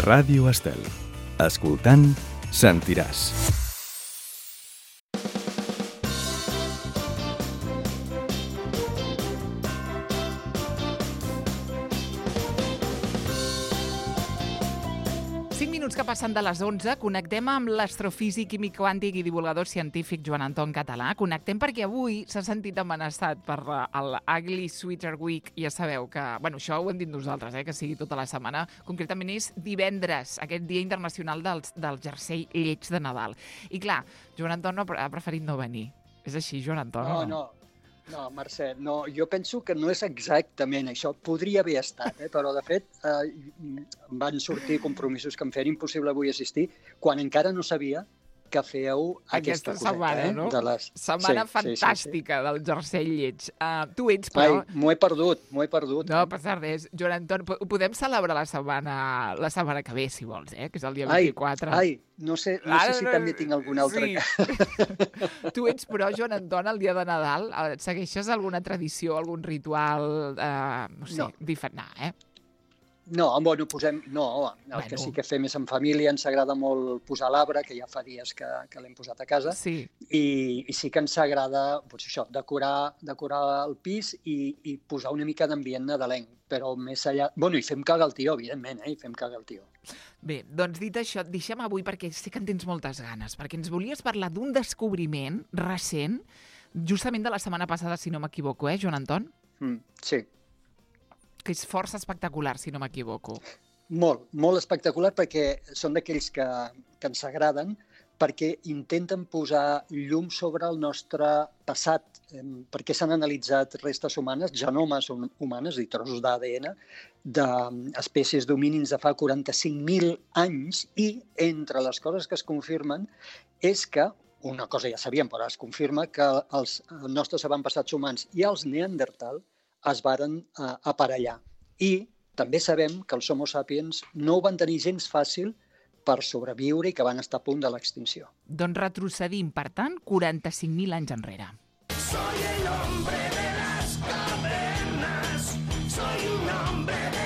Ràdio Estel. Escoltant, sentiràs. Que passen de les 11, connectem amb l'astrofísic, químic quàntic i divulgador científic Joan Anton Català. Connectem perquè avui s'ha sentit amenaçat per l'Ugly Sweater Week. Ja sabeu que, bueno, això ho hem dit nosaltres, que sigui tota la setmana. Concretament és divendres, aquest Dia Internacional del Jersei lleig de Nadal. I clar, Joan Anton ha preferit no venir. És així, Joan Anton? No, Mercè, no, jo penso que no és exactament això. Podria haver estat, però de fet van sortir compromisos que em feien impossible avui assistir quan encara no sabia que fèieu aquesta setmana, no? Setmana fantàstica del jersei lleig. Tu ets, però... M'ho he perdut. No passa res. Joan Anton, ho podem celebrar la setmana que ve, si vols, que és el dia 24. No sé si també tinc alguna altra... Sí. Tu ets, però, Joan Anton, el dia de Nadal, segueixes alguna tradició, algun ritual, diferent? No, bueno, el que sí que fem és en família, ens agrada molt posar l'arbre, que ja fa dies que l'hem posat a casa, i sí que ens agrada decorar el pis i posar una mica d'ambient nadalenc, però més allà... Bueno, i fem caga el tió, evidentment, i fem caga el tió. Bé, doncs dit això, et deixem avui perquè sé que en tens moltes ganes, perquè ens volies parlar d'un descobriment recent, justament de la setmana passada, si no m'equivoco, Joan Anton? Sí. Que és força espectacular, si no m'equivoco. Molt espectacular, perquè són d'aquells que ens agraden, perquè intenten posar llum sobre el nostre passat, perquè s'han analitzat restes humanes, genomes humanes i trossos d'ADN d'espècies d'homínins de fa 45.000 anys, i entre les coses que es confirmen és que, una cosa ja sabíem, però es confirma que els nostres avantpassats humans i els neandertal es varen aparellar. I també sabem que els Homo sapiens no ho van tenir gens fàcil per sobreviure i que van estar a punt de l'extinció. Doncs retrocedim, per tant, 45.000 anys enrere. Soy el hombre de las cavernas, soy un hombre de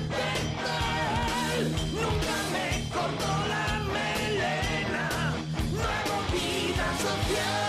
Neandertal, nunca me cortó la melena, no hago vida social.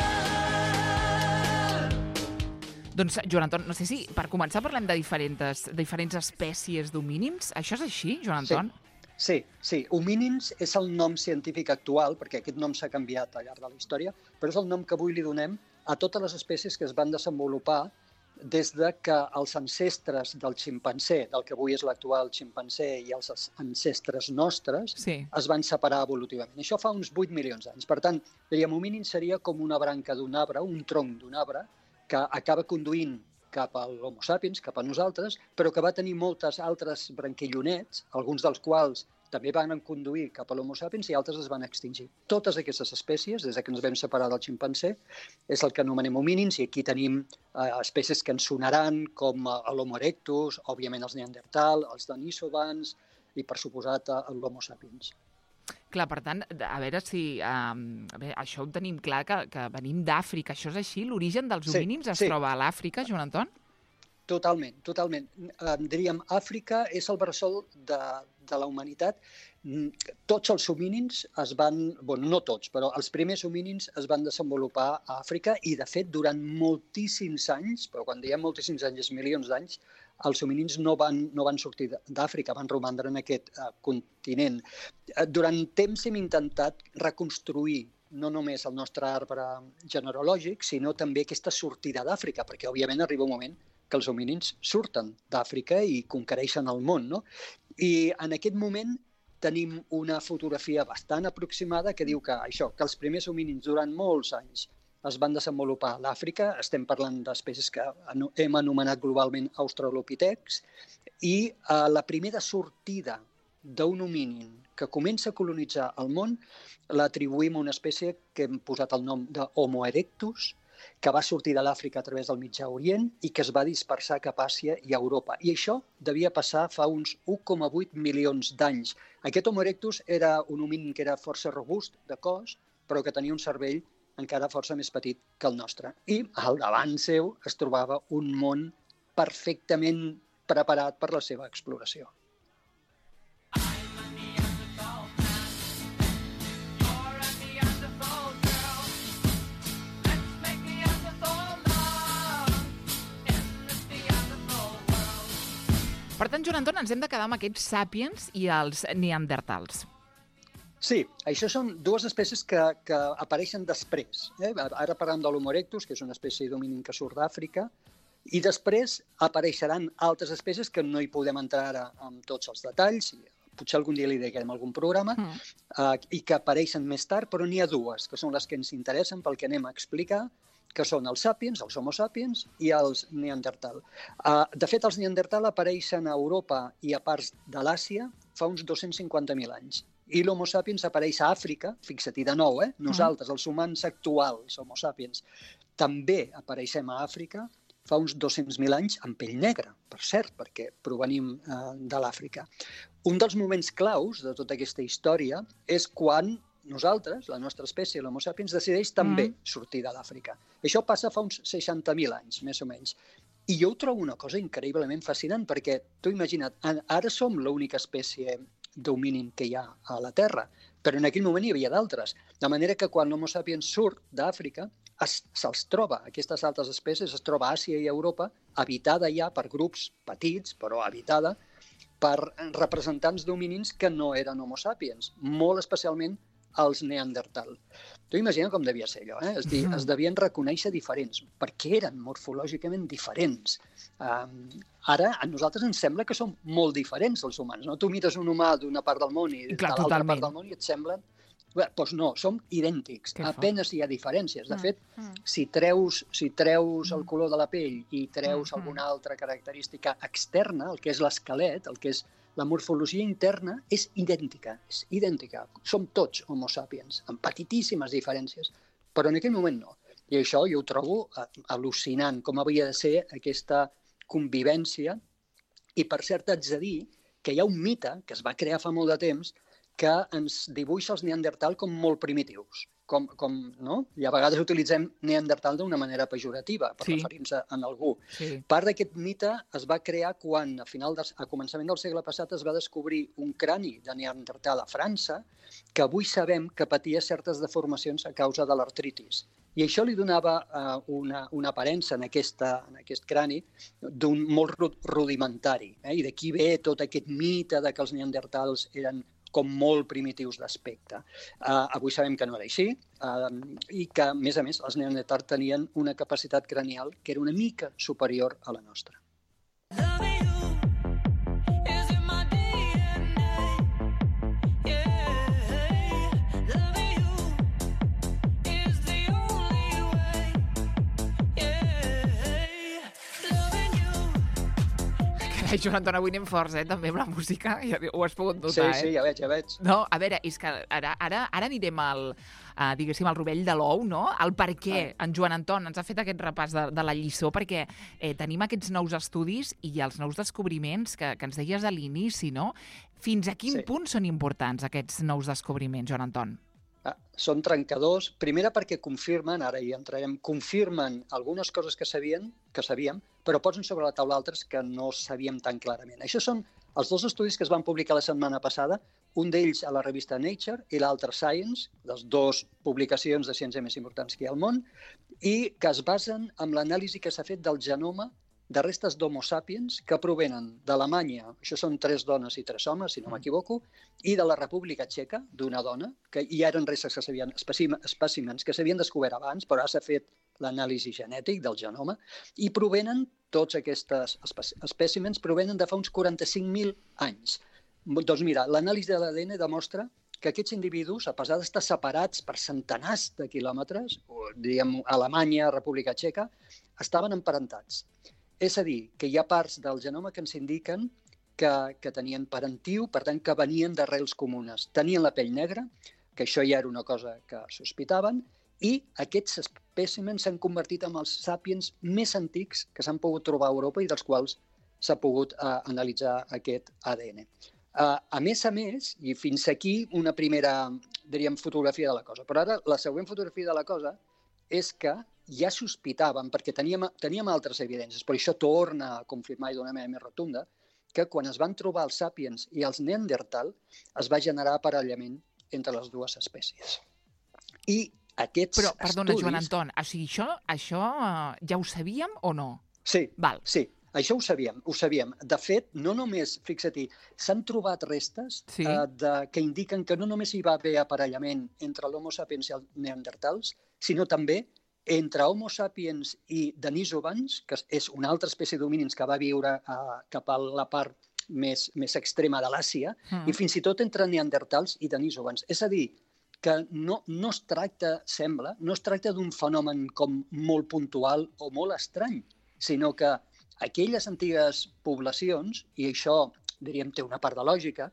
Doncs, Joan Anton, no sé si per començar parlem de diferents espècies d'homínims. Això és així, Joan Anton? Sí. Homínims és el nom científic actual, perquè aquest nom s'ha canviat al llarg de la història, però és el nom que avui li donem a totes les espècies que es van desenvolupar des de que els ancestres del ximpanzé, del que avui és l'actual ximpanzé, i els ancestres nostres, es van separar evolutivament. Això fa uns 8 milions d'anys. Per tant, diríem, homínim seria com una branca d'un arbre, un tronc d'un arbre, que acaba conduint cap a l'Homo sapiens, cap a nosaltres, però que va tenir moltes altres branquillonets, alguns dels quals també van conduir cap a l'Homo sapiens i altres es van extingir. Totes aquestes espècies, des que ens vam separar del ximpanzé, és el que anomenem homínims, i aquí tenim espècies que ens sonaran, com l'Homo erectus, òbviament els neandertal, els denisovans i, per suposat, l'Homo sapiens. Clar, per tant, a veure si... això ho tenim clar, que venim d'Àfrica. Això és així? L'origen dels homínims es troba a l'Àfrica, Joan Anton? Totalment. Diríem, Àfrica és el bressol de la humanitat. Tots els homínids es van... Bueno, no tots, però els primers homínids es van desenvolupar a Àfrica i, de fet, durant moltíssims anys, però quan diem moltíssims anys és milions d'anys, els homínids no van sortir d'Àfrica, van romandre en aquest continent. Durant temps hem intentat reconstruir no només el nostre arbre genealògic, sinó també aquesta sortida d'Àfrica, perquè, òbviament, arriba un moment que els homínids surten d'Àfrica i conquereixen el món, no? I en aquest moment tenim una fotografia bastant aproximada que diu que els primers homínids durant molts anys es van desenvolupar a l'Àfrica. Estem parlant d'espècies que hem anomenat globalment australopitecs, i la primera sortida d'un homínin que comença a colonitzar el món l'atribuïm a una espècie que hem posat el nom d'Homo erectus, que va sortir de l'Àfrica a través del Mitjà Orient i que es va dispersar cap a Àsia i a Europa. I això devia passar fa uns 1,8 milions d'anys. Aquest Homo erectus era un homínin que era força robust de cos, però que tenia un cervell encara força més petit que el nostre. I al davant seu es trobava un món perfectament preparat per la seva exploració. Per tant, Joan Anton, ens hem de quedar amb aquests sàpiens i els neandertals. Sí, això són dues espècies que apareixen després. Ara parlem de l'Homo erectus, que és una espècie d'hominin que surt d'Àfrica, i després apareixeran altres espècies que no hi podem entrar ara amb tots els detalls, potser algun dia li dediquem algun programa, i que apareixen més tard, però n'hi ha dues, que són les que ens interessen pel que anem a explicar, que són els sapiens, els homo sapiens, i els neandertal. De fet, els neandertal apareixen a Europa i a parts de l'Àsia fa uns 250.000 anys. I l'homo sapiens apareix a Àfrica, fixa't-hi de nou, nosaltres, els humans actuals, homo sapiens, també apareixem a Àfrica fa uns 200.000 anys amb pell negra, per cert, perquè provenim de l'Àfrica. Un dels moments claus de tota aquesta història és quan nosaltres, la nostra espècie, l'homo sapiens, decideix també sortir de l'Àfrica. Això passa fa uns 60.000 anys, més o menys. I jo ho trobo una cosa increïblement fascinant, perquè tu imagina't, ara som l'única espècie d'homínin que hi ha a la Terra, però en aquell moment hi havia d'altres. De manera que quan l'homo sapiens surt d'Àfrica, se'ls troba, aquestes altres espècies, es troba a Àsia i a Europa, habitada ja per grups petits, però habitada, per representants d'homínins que no eren homo sapiens, molt especialment els neandertal. Tu imagina com devia ser allò, es devien reconèixer diferents, perquè eren morfològicament diferents. Ara, a nosaltres ens sembla que som molt diferents, els humans, no? Tu mires un humà d'una part del món i de l'altra part del món i et semblen... Doncs no, som idèntics, apenas hi ha diferències. De fet, si treus el color de la pell i treus alguna altra característica externa, el que és l'esquelet, el que és la morfologia interna, és idèntica. Som tots homo sapiens, amb petitíssimes diferències, però en aquell moment no. I això jo ho trobo al·lucinant, com havia de ser aquesta convivència. I, per cert, haig de dir que hi ha un mite que es va crear fa molt de temps que ens dibuixa els neandertal com molt primitius. No? I a vegades utilitzem neandertal d'una manera pejorativa per referir-nos a algú. Part d'aquest mite es va crear quan, a començament del segle passat, es va descobrir un crani de neandertal a França que avui sabem que patia certes deformacions a causa de l'artritis. I això li donava una aparença en aquest crani d'un molt rudimentari. I d'aquí ve tot aquest mite de que els neandertals eren com molt primitius d'aspecte. Avui sabem que no era així i que, a més, els neandertals tenien una capacitat cranial que era una mica superior a la nostra. Joan Anton, avui anem forts, també amb la música, ja ho has pogut notar, Sí, ja veig. No, a veure, és que ara anirem al rovell de l'ou, no? El per què en Joan Anton ens ha fet aquest repàs de la lliçó, perquè tenim aquests nous estudis i els nous descobriments que ens deies a l'inici, no? Fins a quin punt són importants aquests nous descobriments, Joan Anton? Són trencadors, primera perquè confirmen, ara hi entrarem, confirmen algunes coses que sabíem, però posen sobre la taula altres que no sabíem tan clarament. Això són els dos estudis que es van publicar la setmana passada, un d'ells a la revista Nature i l'altre Science, les dues publicacions de ciència més importants que hi ha al món, i que es basen en l'anàlisi que s'ha fet del genoma de restes d'Homo sapiens que provenen d'Alemanya, això són 3 dones i 3 homes, si no m'equivoco, i de la República Txeca, d'una dona, que hi eren restes que s'havien, espècimens que s'havien descobert abans, però ara s'ha fet l'anàlisi genètic del genoma, i provenen, tots aquests espècimens provenen de fa uns 45.000 anys. Doncs mira, l'anàlisi de l'ADN demostra que aquests individus, a pesar d'estar separats per centenars de quilòmetres, diguem Alemanya, República Txeca, estaven emparentats. És a dir, que hi ha parts del genoma que ens indiquen que tenien parentiu, per tant, que venien d'arrels comunes. Tenien la pell negra, que això ja era una cosa que sospitaven, i aquests espècimens s'han convertit en els sàpiens més antics que s'han pogut trobar a Europa i dels quals s'ha pogut analitzar aquest ADN. A més, i fins aquí una primera, diríem, fotografia de la cosa. Però ara la següent fotografia de la cosa és que ja sospitàvem, perquè teníem altres evidències, però això torna a confirmar i d'una manera més rotunda, que quan es van trobar els sàpiens i els neandertal es va generar aparellament entre les dues espècies. I aquests Però, perdona, Joan Anton, o sigui, això ja ho sabíem o no? Sí, sí. Això ho sabíem. De fet, no només, fixa't-hi, s'han trobat restes que indiquen que no només hi va haver aparellament entre l'Homo sapiens i els neandertals, sinó també entre Homo sapiens i denisovans, que és una altra espècie d'homínids que va viure cap a la part més extrema de l'Àsia, i fins i tot entre neandertals i denisovans. És a dir, que no es tracta, sembla, no es tracta d'un fenomen com molt puntual o molt estrany, sinó que aquelles antigues poblacions, i això, diríem, té una part de lògica,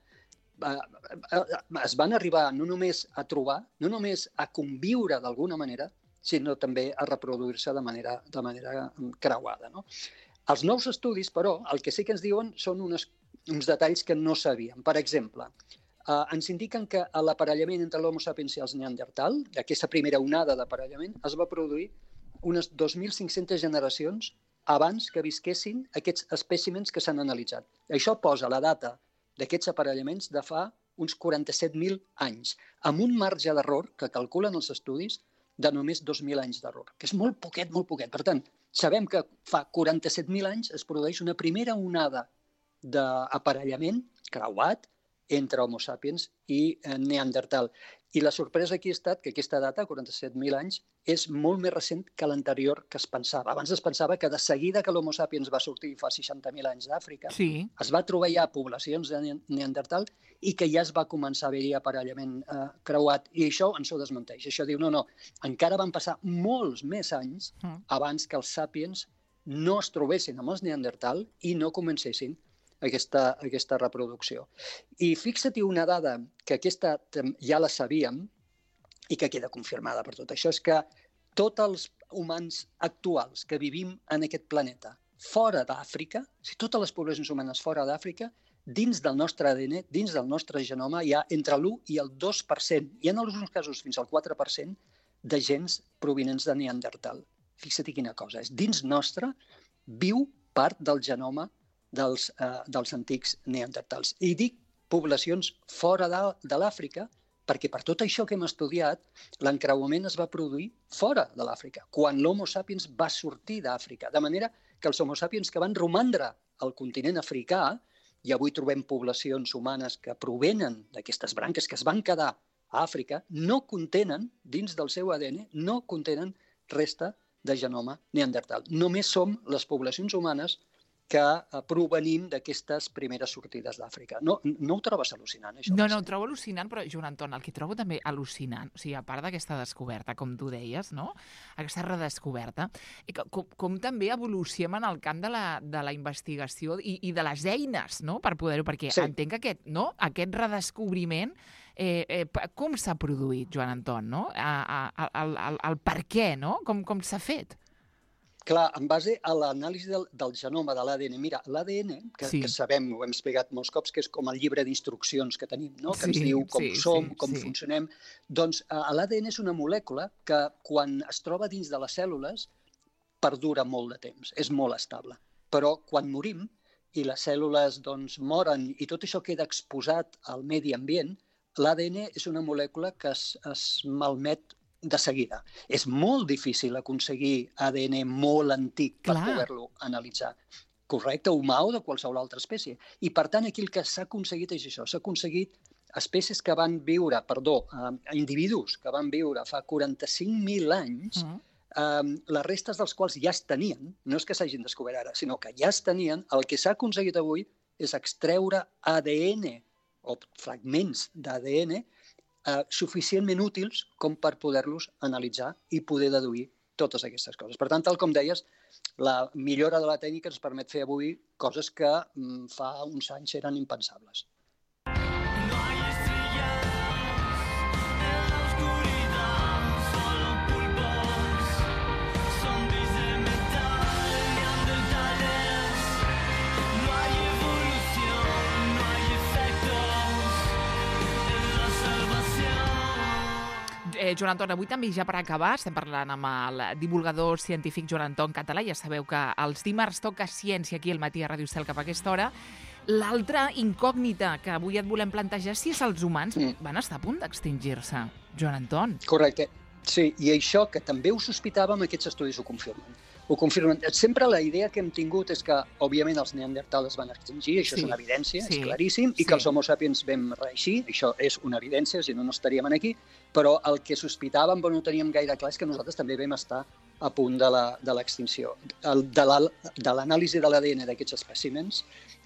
es van arribar no només a trobar, no només a conviure d'alguna manera, sinó també a reproduir-se de manera creuada. No? Els nous estudis, però, el que sí que ens diuen són uns detalls que no sabíem. Per exemple, ens indiquen que l'aparellament entre l'Homo sapiens i els neandertal, aquesta primera onada d'aparellament, es va produir unes 2.500 generacions abans que visquessin aquests espècimens que s'han analitzat. Això posa la data d'aquests aparellaments de fa uns 47.000 anys, amb un marge d'error que calculen els estudis de només 2.000 anys d'error, que és molt poquet, molt poquet. Per tant, sabem que fa 47.000 anys es produeix una primera onada d'aparellament creuat entre Homo sapiens i neandertal. I la sorpresa aquí ha estat que aquesta data, 47.000 anys, és molt més recent que l'anterior que es pensava. Abans es pensava que de seguida que l'Homo sapiens va sortir fa 60.000 anys d'Àfrica, es va trobar ja poblacions de neandertal i que ja es va començar a haver-hi aparellament creuat. I això ens ho desmenteix. Això diu, no, encara van passar molts més anys abans que els sapiens no es trobessin amb els neandertal i no comencessin aquesta reproducció. I fixa-t'hi una dada, que aquesta ja la sabíem i que queda confirmada per tot això, és que tots els humans actuals que vivim en aquest planeta fora d'Àfrica, totes les poblacions humanes fora d'Àfrica, dins del nostre ADN, dins del nostre genoma, hi ha entre l'1 i el 2%, i en alguns casos fins al 4%, de gens provinents de Neandertal. Fixa't quina cosa, és dins nostre viu part del genoma dels antics neandertals. I dic poblacions fora de l'Àfrica perquè per tot això que hem estudiat, l'encreuament es va produir fora de l'Àfrica, quan l'Homo sapiens va sortir d'Àfrica. De manera que els Homo sapiens que van romandre al continent africà, i avui trobem poblacions humanes que provenen d'aquestes branques que es van quedar a Àfrica, no contenen, dins del seu ADN, no contenen resta de genoma neandertal. Només som les poblacions humanes que provenim d'aquestes primeres sortides d'Àfrica. No ho trobes al·lucinant, això? No, ho trobo al·lucinant, però, Joan Anton, el que trobo també al·lucinant, o sigui, a part d'aquesta descoberta, com tu deies, no? Aquesta redescoberta, com també evolucionem en el camp de la investigació i de les eines, no?, per poder-ho, perquè entenc que aquest redescobriment, com s'ha produït, Joan Anton, no? El per què, no? Com s'ha fet? Clar, en base a l'anàlisi del genoma de l'ADN. Mira, l'ADN, que sabem, ho hem explicat molts cops, que és com el llibre d'instruccions que tenim, no? Que ens diu com som, com funcionem. Doncs l'ADN és una molècula que quan es troba dins de les cèl·lules perdura molt de temps, és molt estable. Però quan morim i les cèl·lules moren i tot això queda exposat al medi ambient, l'ADN és una molècula que es malmet de seguida. És molt difícil aconseguir ADN molt antic per poder-lo analitzar. Correcte, humà o de qualsevol altra espècie. I, per tant, aquí el que s'ha aconseguit és això. S'ha aconseguit espècies que van viure, individus que van viure fa 45.000 anys, les restes dels quals ja es tenien, no és que s'hagin descobert ara, sinó que ja es tenien. El que s'ha aconseguit avui és extreure ADN o fragments d'ADN suficientment útils com per poder-los analitzar i poder deduir totes aquestes coses. Per tant, tal com deies, la millora de la tècnica ens permet fer avui coses que fa uns anys eren impensables. Joan Anton, avui també ja per acabar, estem parlant amb el divulgador científic Joan Anton Català. Ja sabeu que els dimarts toca ciència aquí al matí a Ràdio Estel cap a aquesta hora. L'altra incògnita que avui et volem plantejar, si els humans van estar a punt d'extingir-se. Joan Anton. Correcte. Sí, i això que també ho sospitàvem, aquests estudis ho confirmen. ho confirmen. Sempre la idea que hem tingut és que, òbviament, els neandertals es van extingir, això és una evidència, és claríssim, i que els homo sapiens vam reeixir, això és una evidència, si no, no estaríem aquí, però el que sospitàvem, però no teníem gaire clar, és que nosaltres també vam estar a punt de l'extinció. De l'anàlisi de l'ADN d'aquests espècimens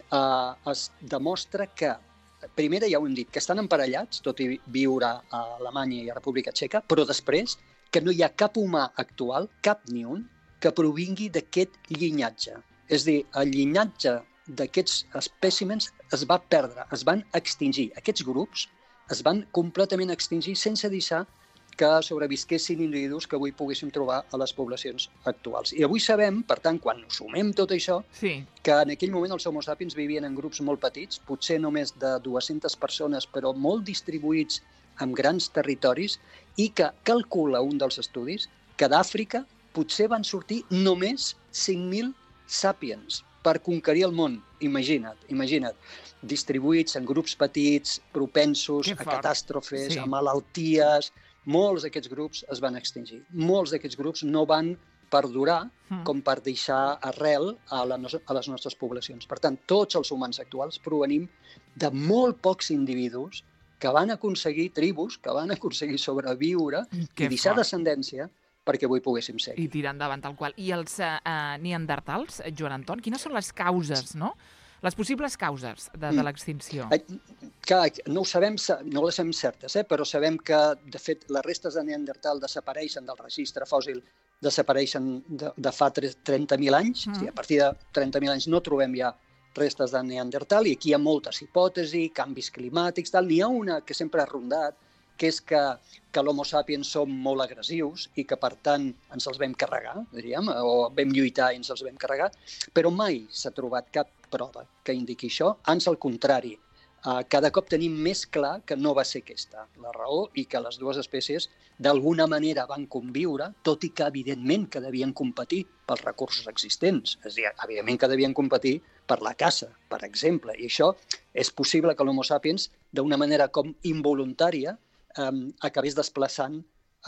es demostra que, primer ja ho hem dit, que estan emparellats, tot i viure a Alemanya i a República Txeca, però després que no hi ha cap humà actual, cap ni un, que provingui d'aquest llinatge. És a dir, el llinatge d'aquests espècimens es va perdre, es van extingir. Aquests grups es van completament extingir sense deixar que sobrevisquessin individus que avui poguéssim trobar a les poblacions actuals. I avui sabem, per tant, quan ens sumem tot això, que en aquell moment els homo sapiens vivien en grups molt petits, potser només de 200 persones, però molt distribuïts en grans territoris, i que calcula un dels estudis que d'Àfrica potser van sortir només 5.000 sapiens per conquerir el món. Imagina't. Distribuïts en grups petits, propensos a catàstrofes, a malalties. Molts d'aquests grups es van extingir. Molts d'aquests grups no van perdurar com per deixar arrel a les nostres poblacions. Per tant, tots els humans actuals provenim de molt pocs individus que van aconseguir tribus, que van aconseguir sobreviure i deixar descendència perquè avui poguéssim ser. I tirar endavant tal qual. I els neandertals, Joan Anton, quines són les causes, no? Les possibles causes de l'extinció? No ho sabem, no les sabem certes, però sabem que, de fet, les restes de Neandertal desapareixen del registre fòssil, desapareixen de fa 30.000 anys. A partir de 30.000 anys no trobem ja restes de Neandertal, i aquí hi ha moltes hipòtesis, canvis climàtics, tal. N'hi ha una que sempre ha rondat, que és que l'homo sapiens som molt agressius i que, per tant, ens els vam carregar, diríem, o vam lluitar i ens els vam carregar, però mai s'ha trobat cap prova que indiqui això. Ans al contrari, cada cop tenim més clar que no va ser aquesta la raó i que les dues espècies d'alguna manera van conviure, tot i que evidentment que devien competir pels recursos existents. És a dir, evidentment que devien competir per la caça, per exemple. I això és possible que l'homo sapiens, d'una manera com involuntària, acabés desplaçant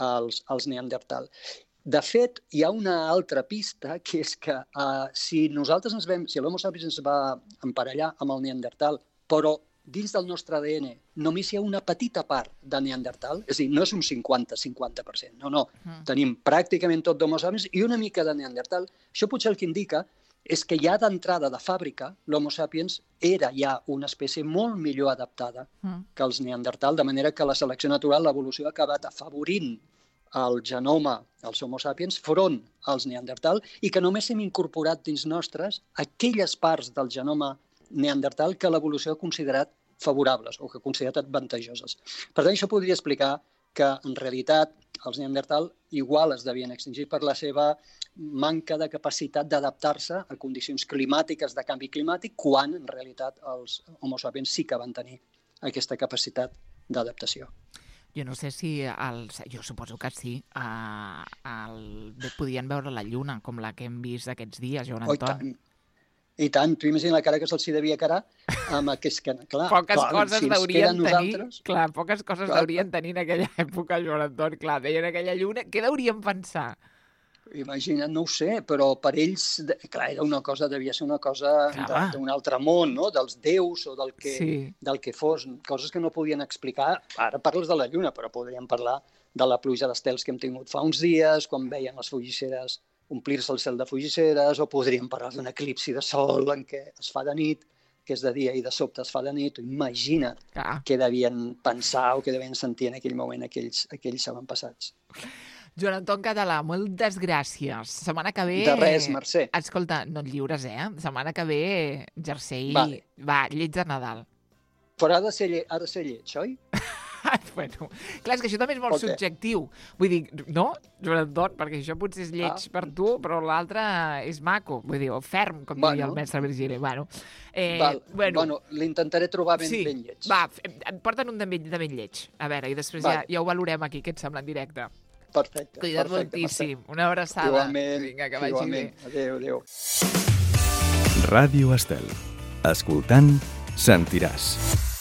els neandertal. De fet, hi ha una altra pista, que és que si l'homo sapiens ens va emparellar amb el neandertal, però dins del nostre ADN només hi ha una petita part de neandertal, és a dir, no és un 50-50%, no. Tenim pràcticament tot d'homo sapiens i una mica de neandertal. Això potser el que indica és que ja d'entrada de fàbrica l'homo sapiens era ja una espècie molt millor adaptada que els neandertal, de manera que la selecció natural, l'evolució, ha acabat afavorint el genoma dels homo sapiens front als neandertal i que només hem incorporat dins nostres aquelles parts del genoma neandertal que l'evolució ha considerat favorables o que ha considerat avantajoses. Per tant, això podria explicar que, en realitat, els neandertal igual es devien extingir per la seva manca de capacitat d'adaptar-se a condicions climàtiques, de canvi climàtic, quan, en realitat, els homo sapiens sí que van tenir aquesta capacitat d'adaptació. Jo no sé si jo suposo que sí, podien veure la lluna, com la que hem vist aquests dies, Joan Anton. I tant, tu imagina la cara que se'ls devia quedar amb aquest... Clar, poques coses deurien tenir en aquella època, Joan Anton. Clar, veien aquella lluna, què deurien pensar? Imagina't, no ho sé, però per ells, clar, devia ser una cosa d'un altre món, no? Dels déus o del que fos, coses que no podien explicar. Ara parles de la lluna, però podríem parlar de la pluja d'estels que hem tingut fa uns dies, quan veien les fugisseres omplir-se el cel de fugisseres, o podríem parlar d'un eclipsi de sol en què es fa de nit, que és de dia i de sobte es fa de nit. Imagina't què devien pensar o què devien sentir en aquell moment aquells avantpassats. Joan Anton Català, moltes gràcies. Setmana que ve... De res, Mercè. Escolta, no et lliures, Setmana que ve, jersei... Va, lleig de Nadal. Però ha de ser lleig, oi? Bueno, clar, és que això també és molt subjectiu. Vull dir, no, Joan Anton, perquè això potser és lleig per tu, però l'altre és maco, vull dir, o ferm, com diria el mestre Virgili. Bueno, l'intentaré trobar ben lleig. Va, porta'n un de ben lleig. A veure, i després ja ho valorem aquí, què et sembla en directe. Perfecte. Cuida't moltíssim. Una abraçada. Igualment. Vinga, que vagi bé. Adéu. Ràdio Estel. Escoltant, sentiràs.